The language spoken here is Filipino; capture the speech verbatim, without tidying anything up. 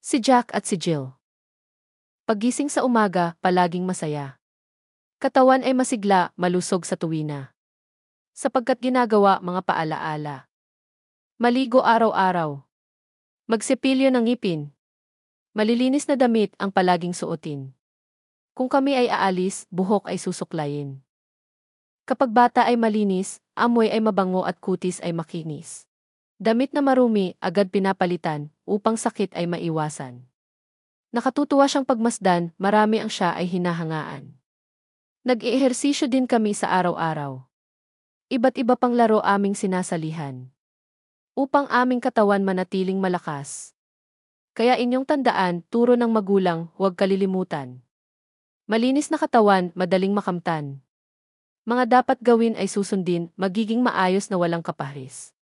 Si Jack at si Jill. Paggising sa umaga, palaging masaya. Katawan ay masigla, malusog sa tuwina. Sapagkat ginagawa mga paalaala. Maligo araw-araw. Magsipilyo ng ngipin. Malilinis na damit ang palaging suotin. Kung kami ay aalis, buhok ay susuklayin. Kapag bata ay malinis, amoy ay mabango at kutis ay makinis. Damit na marumi, agad pinapalitan, upang sakit ay maiwasan. Nakatutuwa siyang pagmasdan, marami ang siya ay hinahangaan. Nag-eehersisyo din kami sa araw-araw. Iba't iba pang laro aming sinasalihan. Upang aming katawan manatiling malakas. Kaya inyong tandaan, turo ng magulang, huwag kalilimutan. Malinis na katawan, madaling makamtan. Mga dapat gawin ay susundin, magiging maayos na walang kapahis.